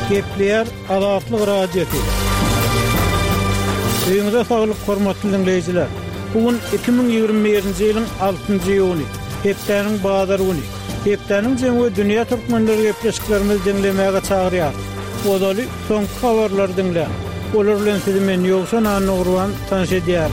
Gepler Azatlyk radiosu. Öňüňizde saglyk hormatly dinleýijiler. Bugün 2021-nji ýylyň 6-njy ýuny. Hepdeniň bazar güni. Hepdeniň jemgy dünýä türkmenleri gepleşiklerimizi dinlemäge çagyrýar. Odaly soňky habarlary dinleýän. Olar bilen sizi men ýogşan Anurwan tanış edýär.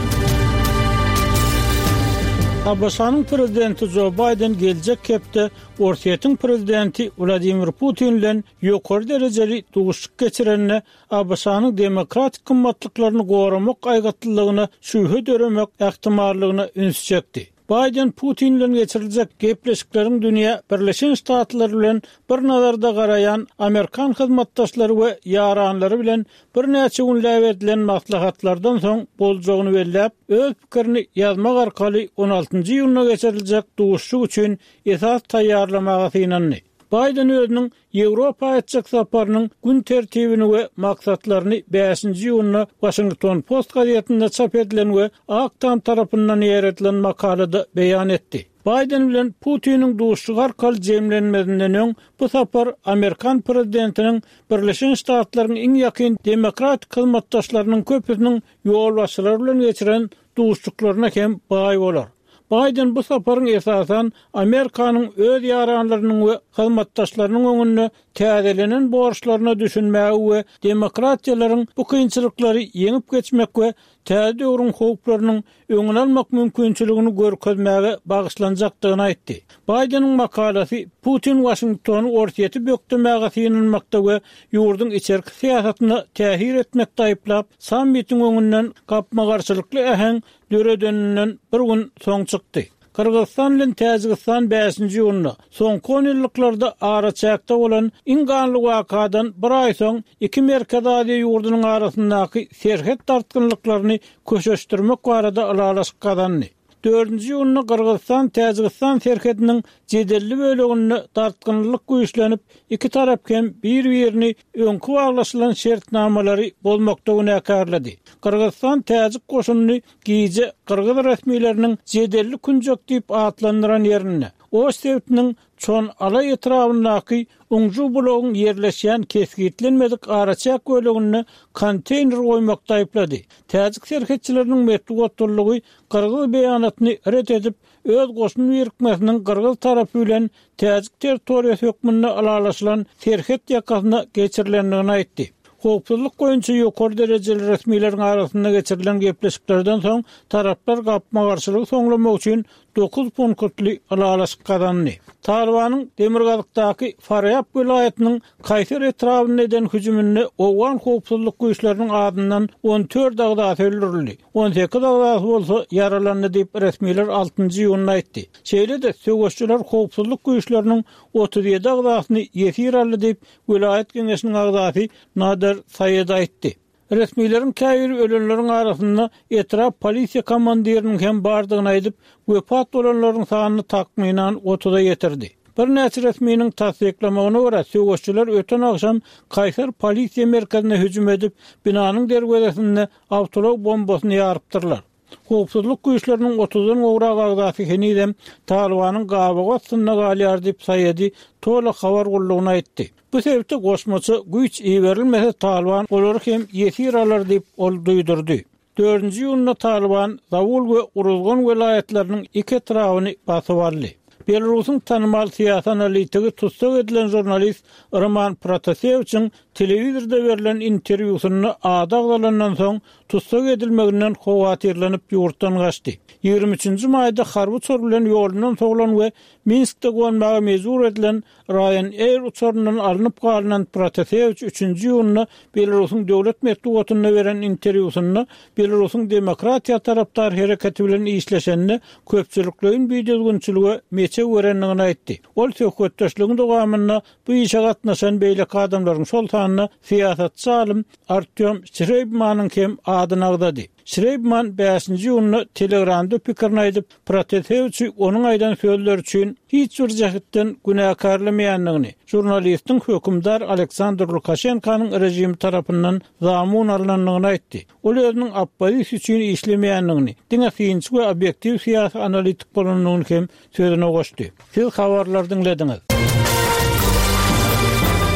Abasanyň prezidenti Joe Biden geljek hepde Orsiýetiň prezidenti Vladimir Putin bilen ýokary derejeli duguşlyk geçirenine Abasanyň demokratik kymmatlyklaryny goramak aýgatlylygyna şübhe döremek ähtimallygyna üns çekdi. Biden Putin bilen geçiriljek gepleşikleriň dünýä Birleşen Ştatlary bilen bir nazarda garayan Amerikan hyzmatdaşlary we ýaranlary bilen bir näçe günläp edilen maslahatlardan soň boljagyny belläp, öz pikirini ýazmak arkaly 16-njy ýylyna geçiriljek duguşlyk üçin esas taýýarlamagy synandy. Biden özüniň Ýewropa etjek saparynyň gün tertibini we maksatlaryny 5-nji ýylyna Washington Post gazetinde çap edilen we Aktam tarapyndan ýeretilen makalada beýan etdi. Biden bilen Putiniň duguşlygy arkaly jemlenmesinden öň bu sapar Amerikan prezidentiniň Birleşen Ştatlaryň iň ýakyn demokratik hyzmatdaşlarynyň köpüsiniň ýol başçylary bilen geçiren duguşlyklaryna hem baý bolar. Biden bu saparyň esasan Amerikanyň öz ýaranlarynyň we hyzmatdaşlarynyň öňünde täzelenen borçlaryna düşünmägi we demokratiýalaryň bu kynçylyklary ýeňip geçmek we täze döwrüň howplarynyň öňüne almak mümkinçiligini görkezmäge bagyşlanjakdygyny aýtdy. Bidenyň makalasy Putin Washingtony ortiýeti bökdemäge synanmakda we ýurduň içerki siýasatyna täsir etmekde aýplap, sammitiň öňünden gapma garşylykly äheň döredeninden bir gün soň çykdy. Kırgızstan bilen Täjikistan 5-nji ýylyna soňky 10 ýyllarda ara çäkde bolan iň ganly wakadan bir aý soň iki Merkez Aziýa ýurdunyň arasyndaky serhet tartgynlyklaryny köşeşdirmek barada alalaşyk kazandy. 4-nji ýylyna Kırgızstan Täjikistan serhetiniň jedelli böleginde tartgynlyk güýçlenip, iki tarap hem bir-birini öňkü baglaşylan şertnamalary bolmakda günäkärledi. Kırgızstan Täjik goşunyny giýje Kırgız resmiýetleriniň jedelli künjek diýip atlandyran ýerine, o sebäpniň çon alay etrafyndaky uňju blogyň ýerleşýän kesgitlenmedik araçak bölegine konteyner goýmakda aýplady. Täjik serhetçileriniň metbuatçylygy Kırgız beýanatyny ret edip, öz goşuny ýerikmesiniň Kırgız tarapy bilen Täjik territoriýasy hökmünde alalaşylan serhet ýakasyna geçirilendigini aýtdy. Howpsuzlyk goýunça ýokary derejeli resmiýetleriň arasynda geçirilen gepleşiklerden soň taraplar gapma garşylygy soňlamak üçin 9 punktly alalaşyk kazandy. Talibanyň Demirgazykdaky Faryab vilayatynyň Kaysar etrawyna eden hüjümini owgan howpsuzlyk güýçleriniň adyndan 14 agzat öldürildi. 18 agzat bolsa yaralandy diýip resmiýetler 6-njy ýylyna aýtdy. Şeýle-de söwüşçüler howpsuzlyk güýçleriniň 37 agzatyny ýetir aldy diýip vilayat geňeşiniň agzaty Nadir Saýed aýtdy. Resmiýetlerin käbir ölenleriň arasynda etraf polisiýa komandiriniň hem bardygyny aýdyp, wepat bolanlaryň sanyny takmynan 30-a ýetirdi. Bir näçe resmiýetiniň tasdiklamagyna görä, söwüşçüler öten akşam Kaysar polisiýa merkezine hüjüm edip, binanyň derwezesinde awtolog bombasyny ýarypdyrlar. Howpsuzlyk güýçleriniň 30-dan gowrak agzaty henidem Talibanyň gabaga atsyna galýar diýip Saýedy tola habar gullugyny aýtdy. Bu sebäpde goşmaçy güýç iýerilmese Taliban olary hem ýetir alar diýip ol duýdurdy. 4-nji ýylyna Taliban Zawul we Uruzgan vilayatlarynyň iki etrawyny basyp aldy. Belarusyň tanymal siýasat analitigi tutsak edilen jurnalist Roman Protaseviçiň telewizorda berilen interwýusyny adaglanan soň tutsak edilmeginden howatyrlanyp ýurtdan gaçdy. 23-nji maýda harby uçur bilen ýolundan soglan we Minskde gonmagy mezur edilen Ryanair uçurundan alınıp galynan Protaseviç 3-nji ýylyna Belarusyň döwlet medeniýetine beren interwýusyny Belarusyň demokratiýa tarapdar hereketi bilen işleşenini köpçülikliň biýdilgünçiligi meçe öwrendigini aýtdy. Ol söhbetdeşligiň dowamyna bu işe gatnaşan beýleki adamlaryň şol sanyny siýasatçy alim Artyom Shreybmanyň hem adyny agdady. Shreybman 5-nji ýylyna Telegramda pikirini aýdyp, Protaseviçi onuň aýdan sözler üçin hiç bir jähetden günäkärlemeýändigini, jurnalistiň hökümdar Aleksandr Lukashenkanyň rejimi tarapyndan zamun alynandygyny aýtdy. Ol özüniň oppozisiýa üçin işlemeýändigini, diňe synçy we obyektiw siýasat analitik bolanyny hem sözüne goşdy. Siz habarlar dinlediňiz.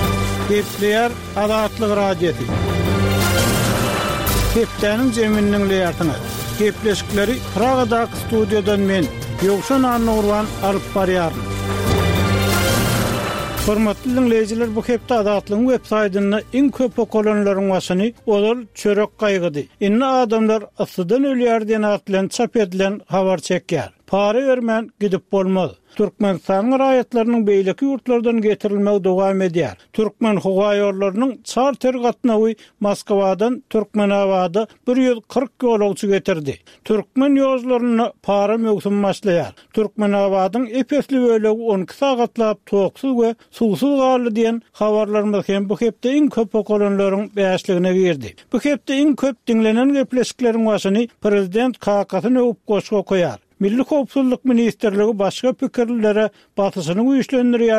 Gepleyer Adatlyk radiosi. Kepdenin zemininiň leýatyny. Gepleşikleri Pragadaky studiodan men Ýogşan Anurwan alyp barýaryn. Hormatly dinleýijiler, bu hepde Adatlyň web saýtyna iň köp okulanlaryň başyny olar çörek gaýgydy. Inne adamlar asydan ölýär diýen atlan çap edilen habar çekýär. Para vermän gidip bolmaz. Türkmenistan raýatlarynyň beýleki ýurtlardan getirilmegi dowam edýär. Türkmen howaýorlarynyň charter gatnawy Moskwadan Türkmenabada 140 ýolagçy getirdi. Türkmen ýozlaryna para mögsüm başlaýar. Türkmenabadyň epesli bölegi 12 sagatlap toksuz we suwsuz galy diýen habarlarymyz hem bu hepde iň köp okulanlaryň beýasligine girdi. Bu hepde iň köp dinlenen gepleşikleriň başyny prezident kakasyny öwüp goşga koýar. Milli Howpsuzlyk Ministrligi başga pikirlere batysyny güýçlendirýär